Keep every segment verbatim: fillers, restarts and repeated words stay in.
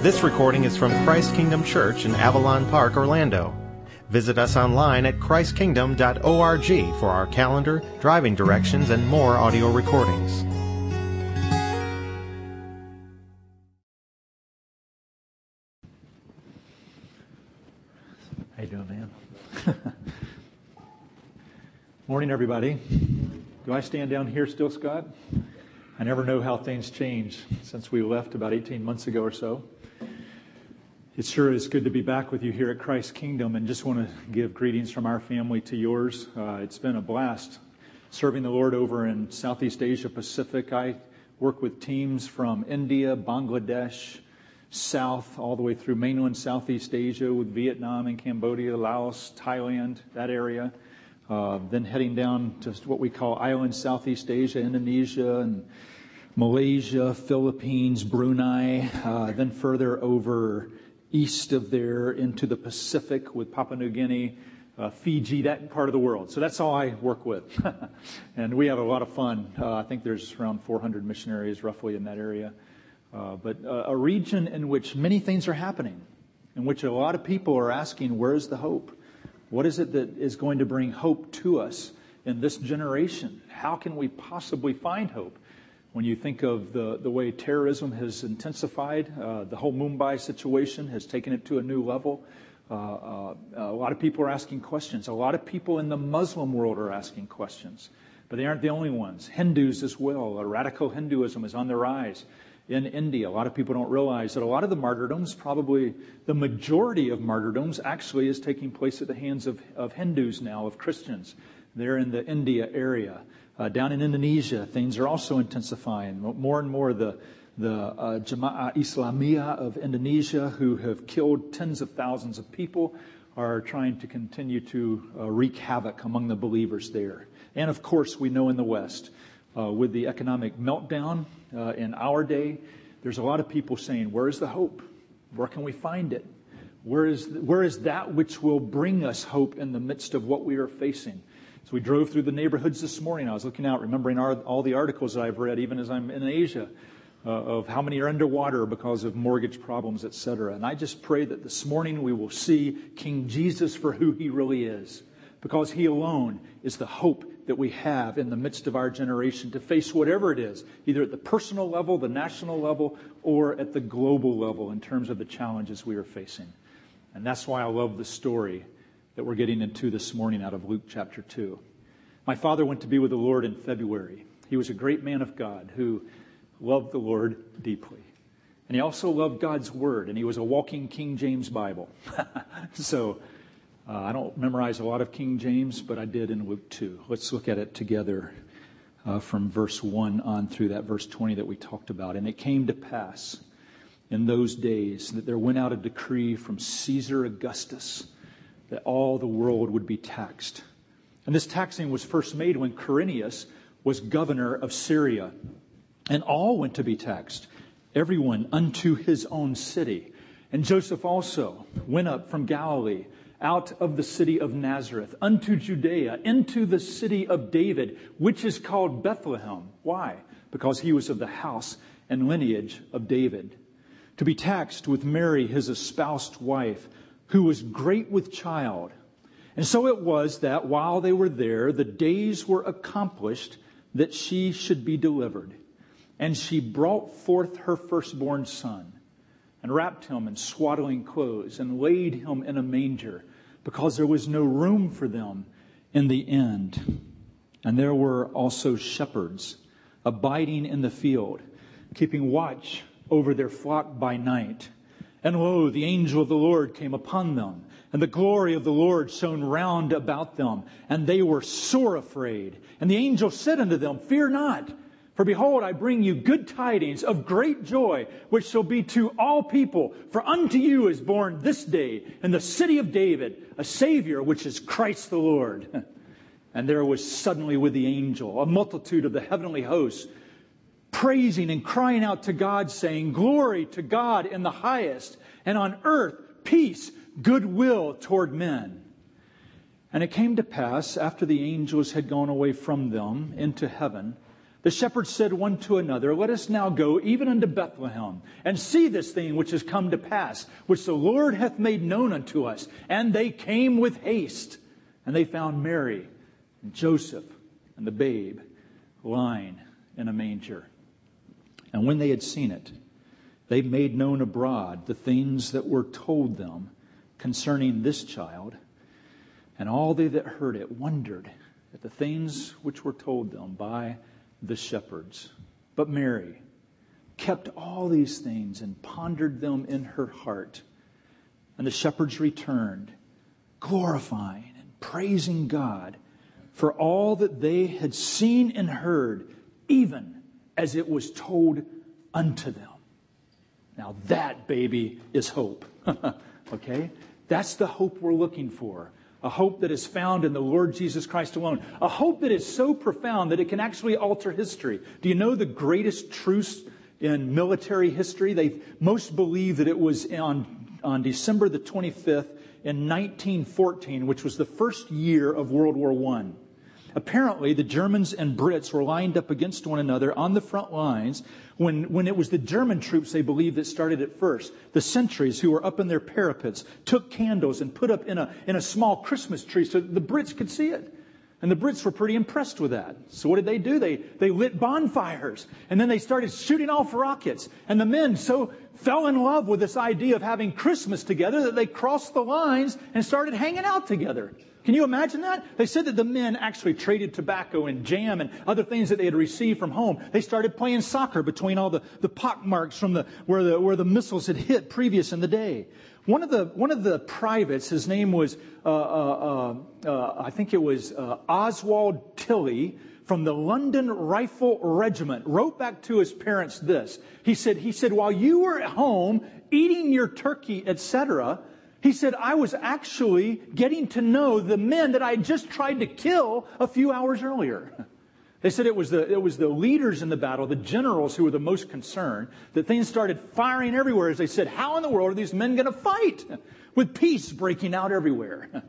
This recording is from Christ Kingdom Church in Avalon Park, Orlando. Visit us online at christ kingdom dot org for our calendar, driving directions, and more audio recordings. How you doing, man? Morning, everybody. Do I stand down here still, Scott? I never know how things change since we left about eighteen months ago or so. It sure is good to be back with you here at Christ Kingdom, and just want to give greetings from our family to yours. Uh, it's been a blast serving the Lord over in Southeast Asia Pacific. I work with teams from India, Bangladesh, south, all the way through mainland Southeast Asia with Vietnam and Cambodia, Laos, Thailand, that area. Uh, then heading down to what we call island Southeast Asia, Indonesia, and Malaysia, Philippines, Brunei, uh, then further over east of there into the Pacific with Papua New Guinea, uh, Fiji, that part of the world. So that's all I work with. And we have a lot of fun. Uh, I think there's around four hundred missionaries roughly in that area. Uh, but uh, a region in which many things are happening, in which a lot of people are asking, where is the hope? What is it that is going to bring hope to us in this generation? How can we possibly find hope? When you think of the, the way terrorism has intensified, uh, the whole Mumbai situation has taken it to a new level. Uh, uh, a lot of people are asking questions. A lot of people in the Muslim world are asking questions. But they aren't the only ones. Hindus as well. A radical Hinduism is on the rise in India. A lot of people don't realize that a lot of the martyrdoms, probably the majority of martyrdoms, actually is taking place at the hands of, of Hindus now, of Christians. They're in the India area. Uh, down in Indonesia, things are also intensifying. More and more the the uh, Jamaah Islamiyah of Indonesia, who have killed tens of thousands of people, are trying to continue to uh, wreak havoc among the believers there. And of course, we know in the West, uh, with the economic meltdown uh, in our day, there's a lot of people saying, where is the hope? Where can we find it? Where is, where is that which will bring us hope in the midst of what we are facing? So we drove through the neighborhoods this morning. I was looking out, remembering our, all the articles that I've read, even as I'm in Asia, uh, of how many are underwater because of mortgage problems, et cetera. And I just pray that this morning we will see King Jesus for who he really is, because he alone is the hope that we have in the midst of our generation to face whatever it is, either at the personal level, the national level, or at the global level in terms of the challenges we are facing. And that's why I love the story that we're getting into this morning out of Luke chapter two. My father went to be with the Lord in February. He was a great man of God who loved the Lord deeply. And he also loved God's Word, and he was a walking King James Bible. so uh, I don't memorize a lot of King James, but I did in Luke two. Let's look at it together uh, from verse one on through that verse twenty that we talked about. And it came to pass in those days that there went out a decree from Caesar Augustus that all the world would be taxed. And this taxing was first made when Quirinius was governor of Syria. And all went to be taxed, everyone unto his own city. And Joseph also went up from Galilee, out of the city of Nazareth, unto Judea, into the city of David, which is called Bethlehem. Why? Because he was of the house and lineage of David. To be taxed with Mary, his espoused wife, who was great with child. And so it was that while they were there, the days were accomplished that she should be delivered. And she brought forth her firstborn son, and wrapped him in swaddling clothes, and laid him in a manger, because there was no room for them in the inn. And there were also shepherds abiding in the field, keeping watch over their flock by night. And lo, the angel of the Lord came upon them, and the glory of the Lord shone round about them, and they were sore afraid. And the angel said unto them, Fear not, for behold, I bring you good tidings of great joy, which shall be to all people. For unto you is born this day in the city of David a Savior, which is Christ the Lord. And there was suddenly with the angel a multitude of the heavenly hosts, praising and crying out to God, saying, Glory to God in the highest, and on earth peace, goodwill toward men. And it came to pass, after the angels had gone away from them into heaven, The shepherds said one to another, let us now go even unto Bethlehem, and see this thing which is come to pass, which the Lord hath made known unto us. And they came with haste, and they found Mary and Joseph and the babe lying in a manger. And when they had seen it, they made known abroad the things that were told them concerning this child. And all they that heard it wondered at the things which were told them by the shepherds. But Mary kept all these things and pondered them in her heart. And the shepherds returned, glorifying and praising God for all that they had seen and heard, even as it was told unto them. Now that, baby, is hope. Okay? That's the hope we're looking for. A hope that is found in the Lord Jesus Christ alone. A hope that is so profound that it can actually alter history. Do you know the greatest truce in military history? They most believe that it was on, on December the twenty-fifth in nineteen fourteen, which was the first year of World War One. Apparently, the Germans and Brits were lined up against one another on the front lines when, when it was the German troops, they believed, that started it first. The sentries who were up in their parapets took candles and put up in a, in a small Christmas tree so the Brits could see it. And the Brits were pretty impressed with that. So what did they do? They, they lit bonfires. And then they started shooting off rockets. And the men so fell in love with this idea of having Christmas together that they crossed the lines and started hanging out together. Can you imagine that? They said that the men actually traded tobacco and jam and other things that they had received from home. They started playing soccer between all the, the pock marks from the where the where the missiles had hit previous in the day. One of the one of the privates, his name was uh, uh, uh, I think it was uh, Oswald Tilley from the London Rifle Regiment, wrote back to his parents this. He said he said while you were at home eating your turkey, et cetera, he said, I was actually getting to know the men that I had just tried to kill a few hours earlier. They said it was the it was the leaders in the battle, the generals, who were the most concerned, that things started firing everywhere as they said, how in the world are these men going to fight with peace breaking out everywhere?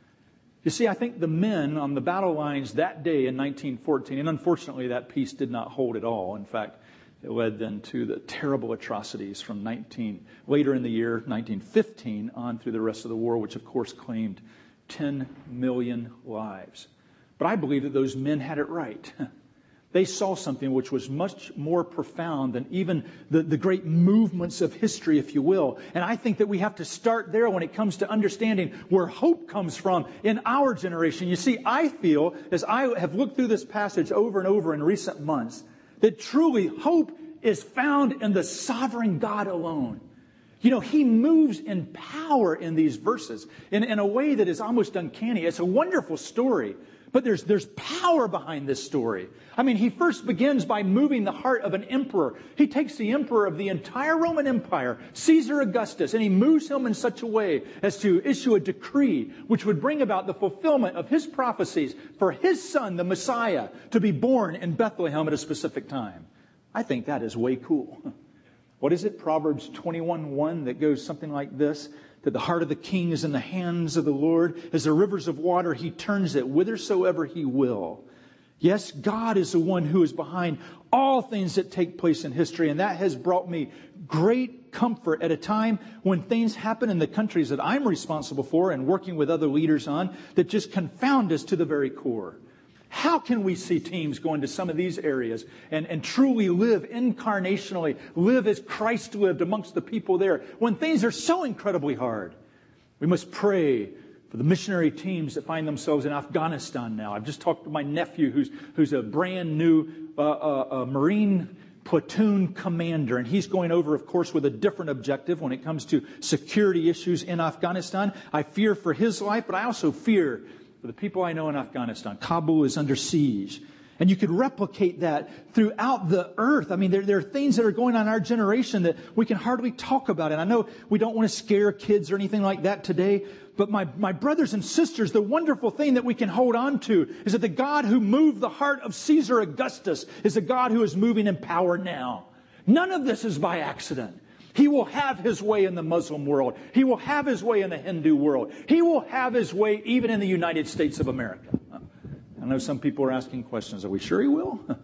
You see, I think the men on the battle lines that day in nineteen fourteen, and unfortunately that peace did not hold at all. In fact, it led then to the terrible atrocities from nineteen later in the year nineteen fifteen on through the rest of the war, which of course claimed ten million lives. But I believe that those men had it right. They saw something which was much more profound than even the, the great movements of history, if you will. And I think that we have to start there when it comes to understanding where hope comes from in our generation. You see, I feel, as I have looked through this passage over and over in recent months, that truly hope is found in the sovereign God alone. You know, He moves in power in these verses in, in a way that is almost uncanny. It's a wonderful story, but there's, there's power behind this story. I mean, He first begins by moving the heart of an emperor. He takes the emperor of the entire Roman Empire, Caesar Augustus, and He moves him in such a way as to issue a decree which would bring about the fulfillment of His prophecies for His son, the Messiah, to be born in Bethlehem at a specific time. I think that is way cool. What is it? Proverbs twenty-one one that goes something like this, that the heart of the king is in the hands of the Lord. As the rivers of water, He turns it whithersoever He will. Yes, God is the one who is behind all things that take place in history. And that has brought me great comfort at a time when things happen in the countries that I'm responsible for and working with other leaders on that just confound us to the very core. How can we see teams go into some of these areas and, and truly live incarnationally, live as Christ lived amongst the people there when things are so incredibly hard? We must pray for the missionary teams that find themselves in Afghanistan now. I've just talked to my nephew who's, who's a brand new uh, uh, uh, Marine platoon commander. And he's going over, of course, with a different objective when it comes to security issues in Afghanistan. I fear for his life, but I also fear for the people I know in Afghanistan. Kabul is under siege. And you could replicate that throughout the earth. I mean, there, there are things that are going on in our generation that we can hardly talk about. And I know we don't want to scare kids or anything like that today. But my, my brothers and sisters, the wonderful thing that we can hold on to is that the God who moved the heart of Caesar Augustus is the God who is moving in power now. None of this is by accident. He will have His way in the Muslim world. He will have His way in the Hindu world. He will have His way even in the United States of America. I know some people are asking questions. Are we sure He will?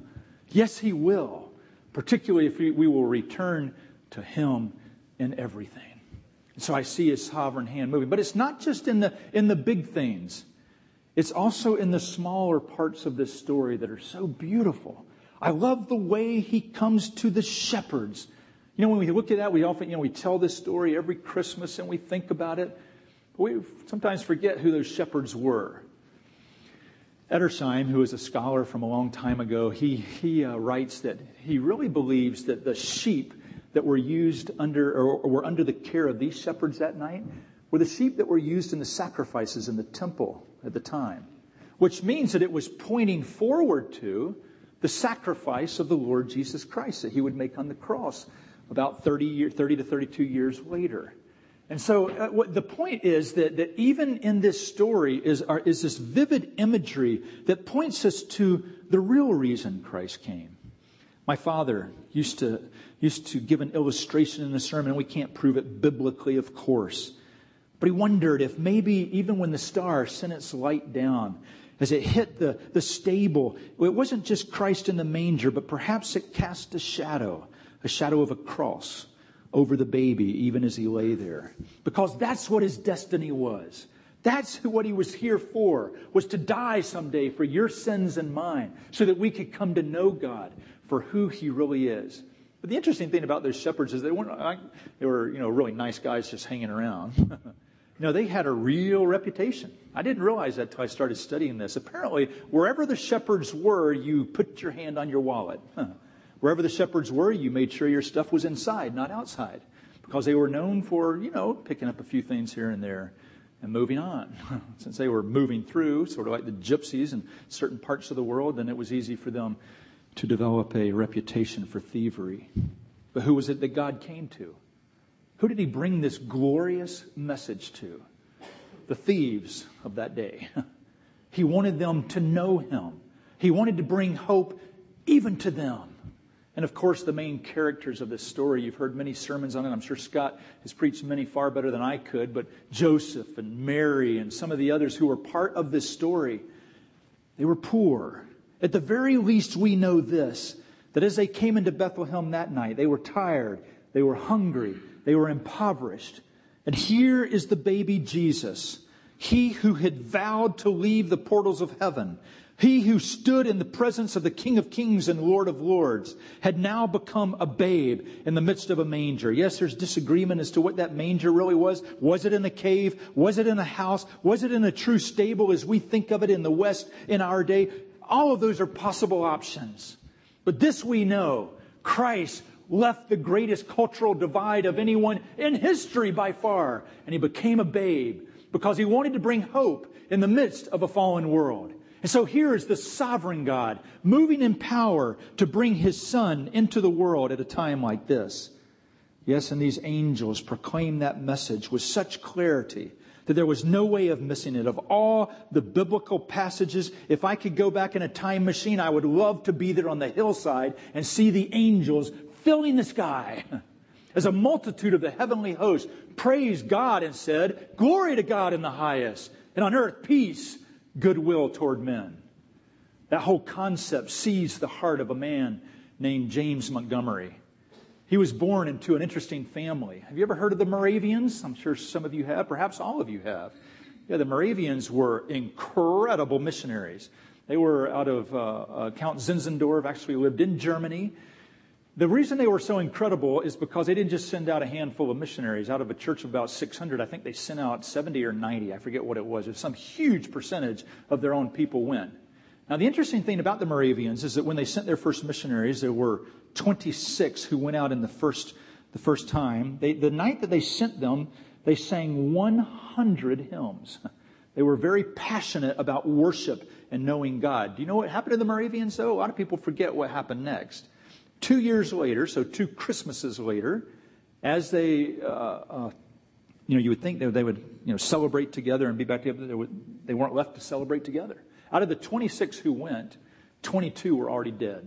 Yes, he will, particularly if we, we will return to him in everything. And so I see his sovereign hand moving. But it's not just in the in the big things. It's also in the smaller parts of this story that are so beautiful. I love the way he comes to the shepherds. You know, when we look at that, we often, you know, we tell this story every Christmas and we think about it. But we sometimes forget who those shepherds were. Edersheim, who is a scholar from a long time ago, he, he uh, writes that he really believes that the sheep that were used under, or, or were under the care of these shepherds that night, were the sheep that were used in the sacrifices in the temple at the time. Which means that it was pointing forward to the sacrifice of the Lord Jesus Christ that he would make on the cross about thirty, year, thirty to thirty-two years later. And so uh, what the point is that, that even in this story is, are, is this vivid imagery that points us to the real reason Christ came. My father used to, used to give an illustration in the sermon, and we can't prove it biblically, of course. But he wondered if maybe even when the star sent its light down, as it hit the, the stable, it wasn't just Christ in the manger, but perhaps it cast a shadow, a shadow of a cross over the baby, even as he lay there. Because that's what his destiny was. That's what he was here for, was to die someday for your sins and mine, so that we could come to know God for who he really is. But the interesting thing about those shepherds is they weren't, they were, you know, really nice guys just hanging around. No, they had a real reputation. I didn't realize that until I started studying this. Apparently, wherever the shepherds were, you put your hand on your wallet. Huh. Wherever the shepherds were, you made sure your stuff was inside, not outside. Because they were known for, you know, picking up a few things here and there and moving on. Since they were moving through, sort of like the gypsies in certain parts of the world, then it was easy for them to develop a reputation for thievery. But who was it that God came to? Who did he bring this glorious message to? The thieves of that day. He wanted them to know him. He wanted to bring hope even to them. And of course, the main characters of this story, you've heard many sermons on it. I'm sure Scott has preached many far better than I could. But Joseph and Mary and some of the others who were part of this story, they were poor. At the very least, we know this, that as they came into Bethlehem that night, they were tired, they were hungry, they were impoverished. And here is the baby Jesus, he who had vowed to leave the portals of heaven, he who stood in the presence of the King of Kings and Lord of Lords, had now become a babe in the midst of a manger. Yes, there's disagreement as to what that manger really was. Was it in a cave? Was it in a house? Was it in a true stable as we think of it in the West in our day? All of those are possible options. But this we know, Christ left the greatest cultural divide of anyone in history by far. And he became a babe because he wanted to bring hope in the midst of a fallen world. And so here is the sovereign God moving in power to bring his Son into the world at a time like this. Yes, and these angels proclaim that message with such clarity that there was no way of missing it. Of all the biblical passages, if I could go back in a time machine, I would love to be there on the hillside and see the angels filling the sky. As a multitude of the heavenly host praised God and said, "Glory to God in the highest, and on earth peace, goodwill toward men." That whole concept seized the heart of a man named James Montgomery. He was born into an interesting family. Have you ever heard of the Moravians? I'm sure some of you have. Perhaps all of you have. Yeah, the Moravians were incredible missionaries. They were out of uh, uh, Count Zinzendorf, actually lived in Germany. The reason they were so incredible is because they didn't just send out a handful of missionaries. Out of a church of about six hundred, I think they sent out seventy or ninety. I forget what it was. It was some huge percentage of their own people went. Now, the interesting thing about the Moravians is that when they sent their first missionaries, there were twenty-six who went out in the first the first time. They, the night that they sent them, they sang one hundred hymns. They were very passionate about worship and knowing God. Do you know what happened to the Moravians, though? A lot of people forget what happened next. Two years later, so two Christmases later, as they, uh, uh, you know, you would think they, they would, you know, celebrate together and be back together. They, would, they weren't left to celebrate together. Out of the twenty-six who went, twenty-two were already dead.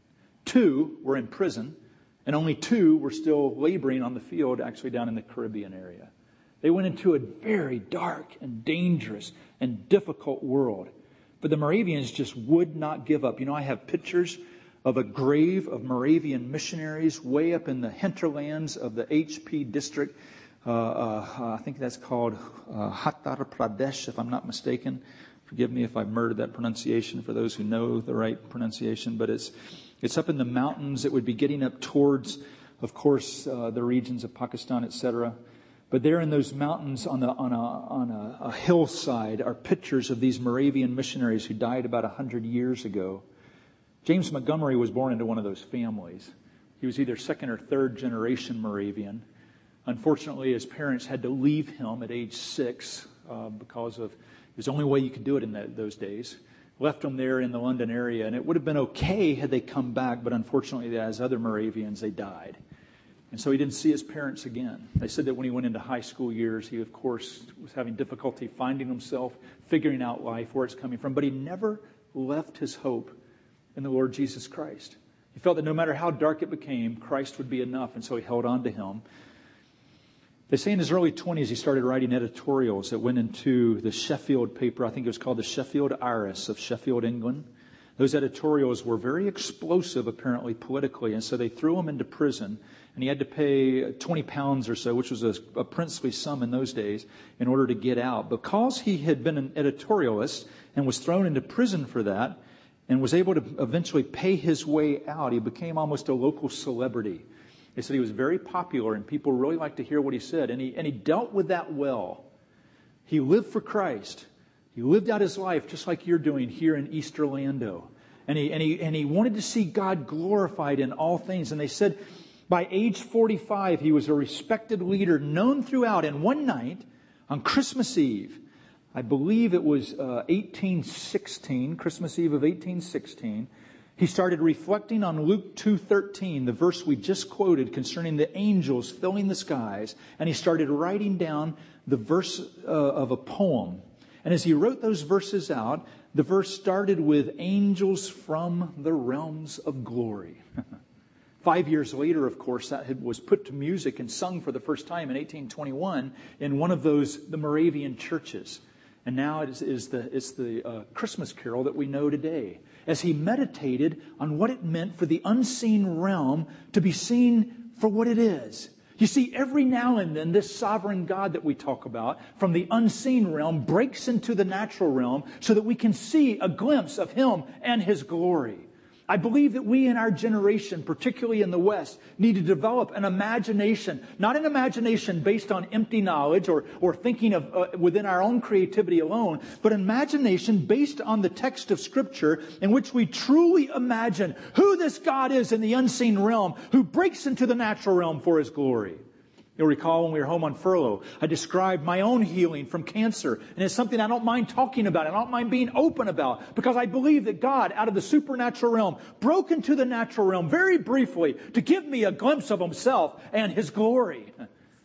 Two were in prison, and only two were still laboring on the field, actually down in the Caribbean area. They went into a very dark and dangerous and difficult world. But the Moravians just would not give up. You know, I have pictures of a grave of Moravian missionaries way up in the hinterlands of the H P district. Uh, uh, I think that's called uh, Uttar Pradesh, if I'm not mistaken. Forgive me if I've murdered that pronunciation for those who know the right pronunciation. But it's it's up in the mountains. It would be getting up towards, of course, uh, the regions of Pakistan, et cetera. But there in those mountains on, the, on, a, on a, a hillside are pictures of these Moravian missionaries who died about one hundred years ago. James Montgomery was born into one of those families. He was either second or third generation Moravian. Unfortunately, his parents had to leave him at age six uh, because of it was the only way you could do it in that, those days. Left him there in the London area, and it would have been okay had they come back, but unfortunately, as other Moravians, they died. And so he didn't see his parents again. They said that when he went into high school years, he, of course, was having difficulty finding himself, figuring out life, where it's coming from. But he never left his hope in the Lord Jesus Christ. He felt that no matter how dark it became, Christ would be enough, and so he held on to him. They say in his early twenties, he started writing editorials that went into the Sheffield paper. I think it was called the Sheffield Iris of Sheffield, England. Those editorials were very explosive, apparently, politically, and so they threw him into prison. And he had to pay twenty pounds or so, which was a, a princely sum in those days, in order to get out. Because he had been an editorialist and was thrown into prison for that and was able to eventually pay his way out, he became almost a local celebrity. They said he was very popular and people really liked to hear what he said. And he, and he dealt with that well. He lived for Christ. He lived out his life just like you're doing here in East Orlando. And he, and he, and he wanted to see God glorified in all things. And they said by age forty-five, he was a respected leader known throughout. And one night on Christmas Eve, I believe it was uh, eighteen sixteen, Christmas Eve of eighteen sixteen, he started reflecting on Luke two thirteen, the verse we just quoted concerning the angels filling the skies. And he started writing down the verse uh, of a poem. And as he wrote those verses out, the verse started with angels from the realms of glory. Five years later, of course, that was put to music and sung for the first time in eighteen twenty-one in one of those, the Moravian churches. And now it is, is the, it's the uh, Christmas carol that we know today. As he meditated on what it meant for the unseen realm to be seen for what it is. You see, every now and then, this sovereign God that we talk about from the unseen realm breaks into the natural realm so that we can see a glimpse of Him and His glory. I believe that we in our generation, particularly in the West, need to develop an imagination, not an imagination based on empty knowledge or, or thinking of uh, within our own creativity alone, but an imagination based on the text of Scripture in which we truly imagine who this God is in the unseen realm, who breaks into the natural realm for His glory. You'll recall when we were home on furlough, I described my own healing from cancer. And it's something I don't mind talking about. I don't mind being open about. Because I believe that God, out of the supernatural realm, broke into the natural realm very briefly to give me a glimpse of Himself and His glory.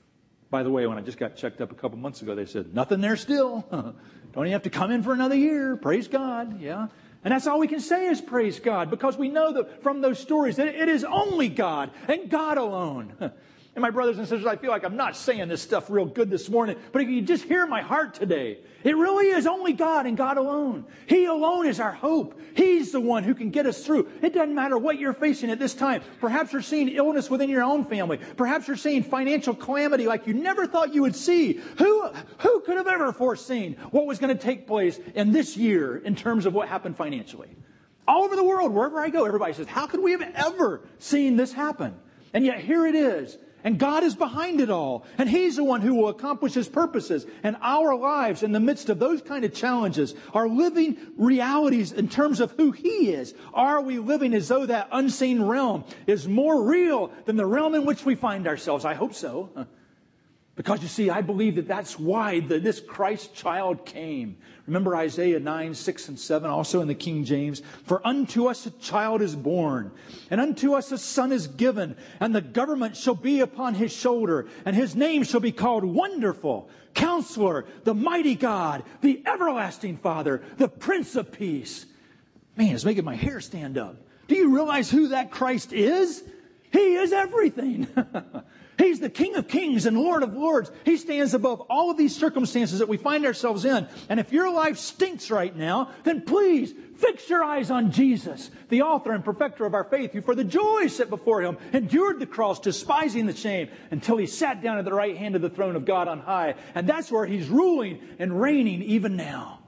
By the way, when I just got checked up a couple months ago, they said, nothing there still. Don't even have to come in for another year. Praise God. Yeah. And that's all we can say is praise God. Because we know that from those stories that it is only God and God alone. And my brothers and sisters, I feel like I'm not saying this stuff real good this morning, but if you just hear my heart today, it really is only God and God alone. He alone is our hope. He's the one who can get us through. It doesn't matter what you're facing at this time. Perhaps you're seeing illness within your own family. Perhaps you're seeing financial calamity like you never thought you would see. Who, who could have ever foreseen what was going to take place in this year in terms of what happened financially? All over the world, wherever I go, everybody says, how could we have ever seen this happen? And yet here it is. And God is behind it all. And He's the one who will accomplish His purposes. And our lives in the midst of those kind of challenges are living realities in terms of who He is. Are we living as though that unseen realm is more real than the realm in which we find ourselves? I hope so. Because you see, I believe that that's why the, this Christ child came. Remember Isaiah nine, six, and seven, also in the King James. For unto us a child is born, and unto us a son is given, and the government shall be upon His shoulder, and His name shall be called Wonderful, Counselor, the Mighty God, the Everlasting Father, the Prince of Peace. Man, it's making my hair stand up. Do you realize who that Christ is? He is everything. He's the King of Kings and Lord of Lords. He stands above all of these circumstances that we find ourselves in. And if your life stinks right now, then please fix your eyes on Jesus, the author and perfecter of our faith, who for the joy set before Him endured the cross, despising the shame, until He sat down at the right hand of the throne of God on high. And that's where He's ruling and reigning even now.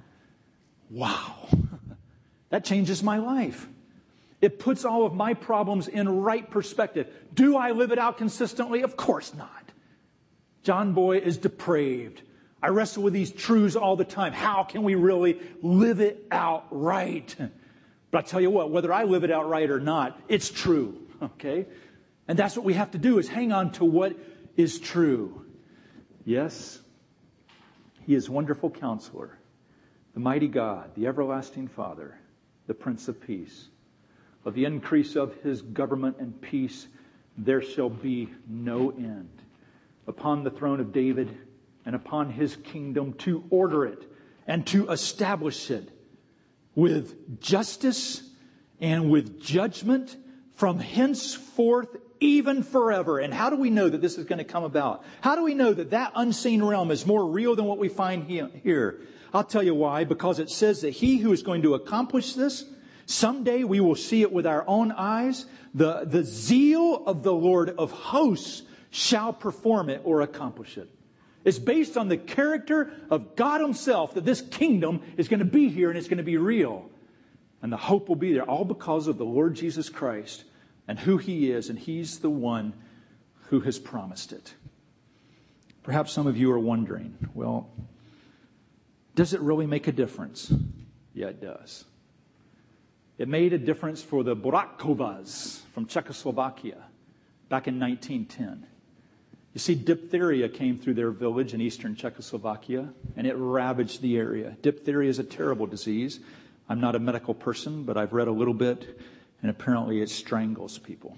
Wow. That changes my life. It puts all of my problems in right perspective. Do I live it out consistently? Of course not. John Boy is depraved. I wrestle with these truths all the time. How can we really live it out right? But I tell you what, whether I live it out right or not, it's true. Okay? And that's what we have to do, is hang on to what is true. Yes, He is wonderful Counselor, the mighty God, the everlasting Father, the Prince of Peace. Of the increase of His government and peace, there shall be no end. Upon the throne of David and upon His kingdom, to order it and to establish it with justice and with judgment from henceforth, even forever. And how do we know that this is going to come about? How do we know that that unseen realm is more real than what we find here? I'll tell you why. Because it says that He who is going to accomplish this, someday we will see it with our own eyes. The, the zeal of the Lord of hosts shall perform it or accomplish it. It's based on the character of God Himself that this kingdom is going to be here and it's going to be real. And the hope will be there, all because of the Lord Jesus Christ and who He is. And He's the one who has promised it. Perhaps some of you are wondering, well, does it really make a difference? Yeah, it does. It made a difference for the Burakovas from Czechoslovakia back in nineteen ten. You see, diphtheria came through their village in eastern Czechoslovakia, and it ravaged the area. Diphtheria is a terrible disease. I'm not a medical person, but I've read a little bit, and apparently it strangles people.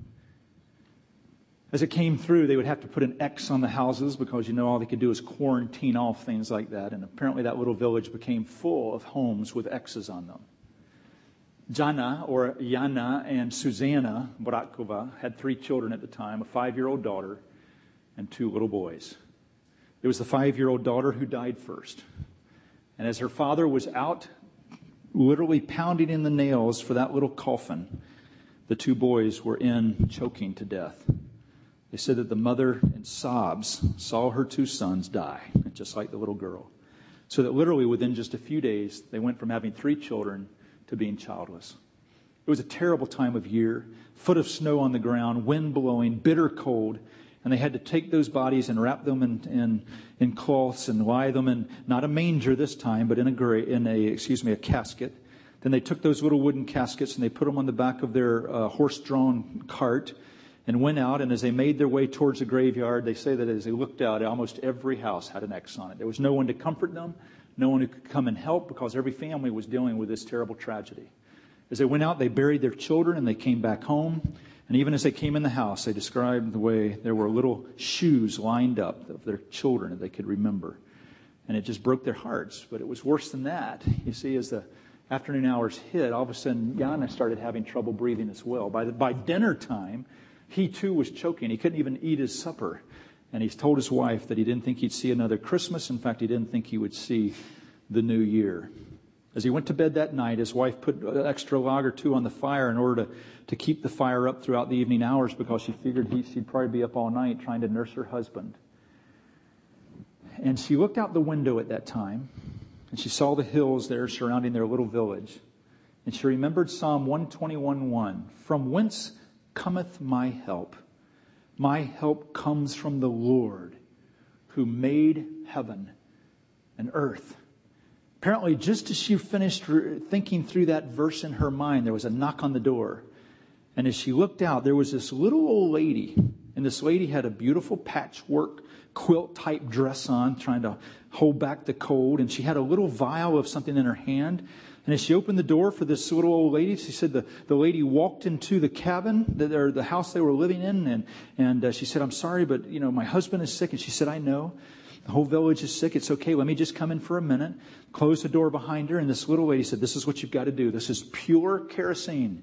As it came through, they would have to put an X on the houses because, you know, all they could do is quarantine off things like that. And apparently that little village became full of homes with X's on them. Jana, or Jana, and Susanna Burakova had three children at the time, a five-year-old daughter and two little boys. It was the five-year-old daughter who died first. And as her father was out literally pounding in the nails for that little coffin, the two boys were in choking to death. They said that the mother, in sobs, saw her two sons die, just like the little girl. So that literally within just a few days, they went from having three children to being childless. It was a terrible time of year, foot of snow on the ground, wind blowing, bitter cold, and they had to take those bodies and wrap them in in, in cloths and lie them in, not a manger this time, but in a gra- in a excuse me a casket. Then they took those little wooden caskets and they put them on the back of their uh, horse-drawn cart and went out. And as they made their way towards the graveyard, they say that as they looked out, almost every house had an X on it. There was no one to comfort them. No one who could come and help because every family was dealing with this terrible tragedy. As they went out, they buried their children and they came back home. And even as they came in the house, they described the way there were little shoes lined up of their children that they could remember. And it just broke their hearts. But it was worse than that. You see, as the afternoon hours hit, all of a sudden, Jana started having trouble breathing as well. By, the, by dinner time, he too was choking. He couldn't even eat his supper. And he's told his wife that he didn't think he'd see another Christmas. In fact, he didn't think he would see the new year. As he went to bed that night, his wife put an extra log or two on the fire in order to, to keep the fire up throughout the evening hours because she figured he, she'd probably be up all night trying to nurse her husband. And she looked out the window at that time, and she saw the hills there surrounding their little village. And she remembered Psalm one twenty-one one, "From whence cometh my help? My help comes from the Lord who made heaven and earth." Apparently, just as she finished thinking through that verse in her mind, there was a knock on the door. And as she looked out, there was this little old lady. And this lady had a beautiful patchwork quilt-type dress on, trying to hold back the cold. And she had a little vial of something in her hand. And as she opened the door for this little old lady, she said the, the lady walked into the cabin, that, or the house they were living in, and, and uh, she said, "I'm sorry, but, you know, my husband is sick." And she said, "I know. The whole village is sick. It's okay. Let me just come in for a minute." Closed the door behind her, and this little lady said, "This is what you've got to do. This is pure kerosene.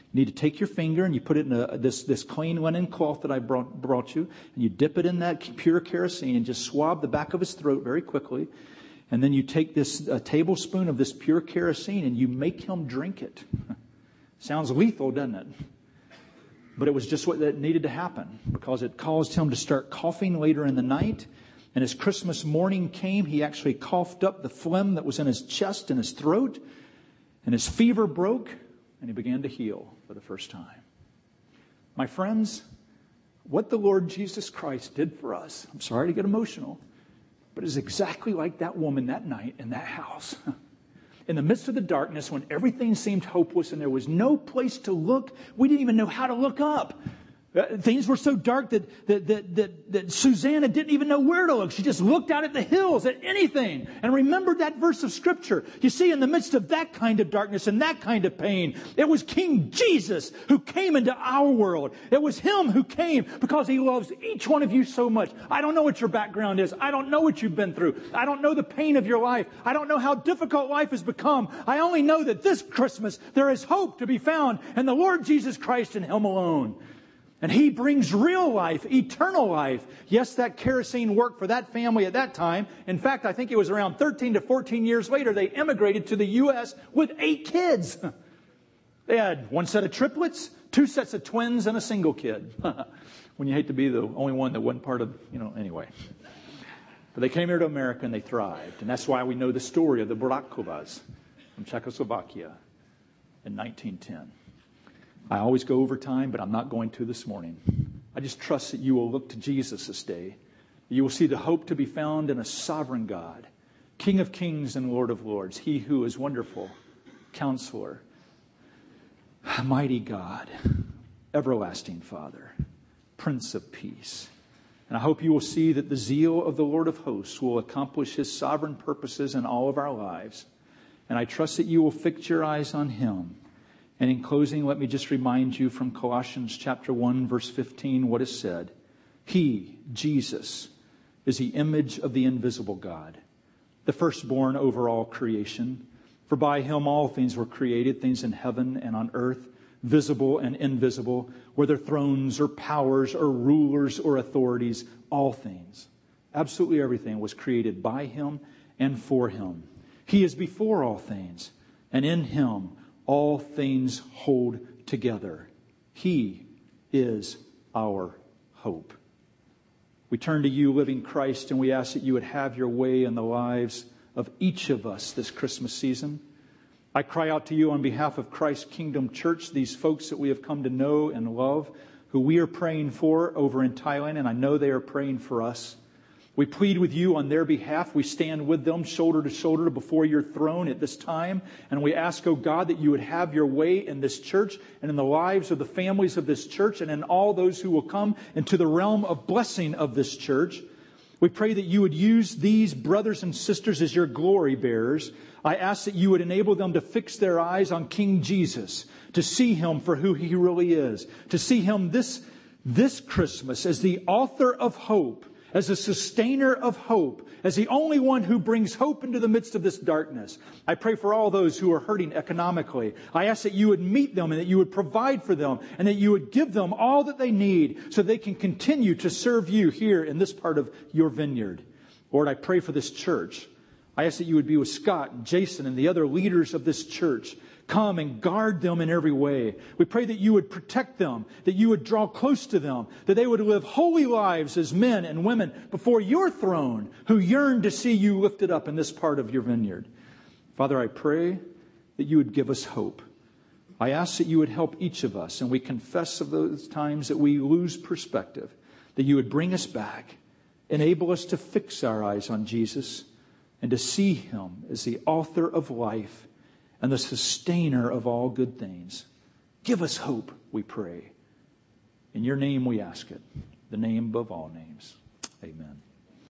You need to take your finger and you put it in a, this, this clean linen cloth that I brought, brought you, and you dip it in that pure kerosene and just swab the back of his throat very quickly. And then you take this a tablespoon of this pure kerosene and you make him drink it. Sounds lethal, doesn't it? But it was just what that needed to happen, because it caused him to start coughing later in the night. And as Christmas morning came, he actually coughed up the phlegm that was in his chest and his throat. And his fever broke and he began to heal for the first time. My friends, what the Lord Jesus Christ did for us, I'm sorry to get emotional, but it's exactly like that woman that night in that house. In the midst of the darkness, when everything seemed hopeless and there was no place to look, we didn't even know how to look up. Uh, things were so dark that, that, that, that, that Susanna didn't even know where to look. She just looked out at the hills, at anything, and remembered that verse of Scripture. You see, in the midst of that kind of darkness and that kind of pain, it was King Jesus who came into our world. It was Him who came because He loves each one of you so much. I don't know what your background is. I don't know what you've been through. I don't know the pain of your life. I don't know how difficult life has become. I only know that this Christmas there is hope to be found in the Lord Jesus Christ and Him alone. And He brings real life, eternal life. Yes, that kerosene worked for that family at that time. In fact, I think it was around thirteen to fourteen years later, they immigrated to the U S with eight kids. They had one set of triplets, two sets of twins, and a single kid. When you hate to be the only one that wasn't part of, you know, anyway. But they came here to America and they thrived. And that's why we know the story of the Burakovas from Czechoslovakia in nineteen ten. I always go over time, but I'm not going to this morning. I just trust that you will look to Jesus this day. You will see the hope to be found in a sovereign God, King of kings and Lord of lords, He who is wonderful, Counselor, mighty God, everlasting Father, Prince of Peace. And I hope you will see that the zeal of the Lord of hosts will accomplish His sovereign purposes in all of our lives. And I trust that you will fix your eyes on Him. And in closing, let me just remind you from Colossians chapter one, verse fifteen, what is said. He, Jesus, is the image of the invisible God, the firstborn over all creation. For by Him all things were created, things in heaven and on earth, visible and invisible, whether thrones or powers or rulers or authorities, all things, absolutely everything was created by Him and for Him. He is before all things, and in Him all things hold together. He is our hope. We turn to you, living Christ, and we ask that you would have your way in the lives of each of us this Christmas season. I cry out to you on behalf of Christ Kingdom Church, these folks that we have come to know and love, who we are praying for over in Thailand, and I know they are praying for us. We plead with you on their behalf. We stand with them shoulder to shoulder before your throne at this time. And we ask, oh God, that you would have your way in this church and in the lives of the families of this church and in all those who will come into the realm of blessing of this church. We pray that you would use these brothers and sisters as your glory bearers. I ask that you would enable them to fix their eyes on King Jesus, to see Him for who He really is, to see Him this, this Christmas as the author of hope, as a sustainer of hope, as the only one who brings hope into the midst of this darkness. I pray for all those who are hurting economically. I ask that you would meet them and that you would provide for them and that you would give them all that they need so they can continue to serve you here in this part of your vineyard. Lord, I pray for this church. I ask that you would be with Scott and Jason and the other leaders of this church. Come and guard them in every way. We pray that you would protect them, that you would draw close to them, that they would live holy lives as men and women before your throne who yearn to see you lifted up in this part of your vineyard. Father, I pray that you would give us hope. I ask that you would help each of us, and we confess of those times that we lose perspective, that you would bring us back, enable us to fix our eyes on Jesus and to see Him as the author of life and the sustainer of all good things. Give us hope, we pray. In your name we ask it, the name above all names. Amen.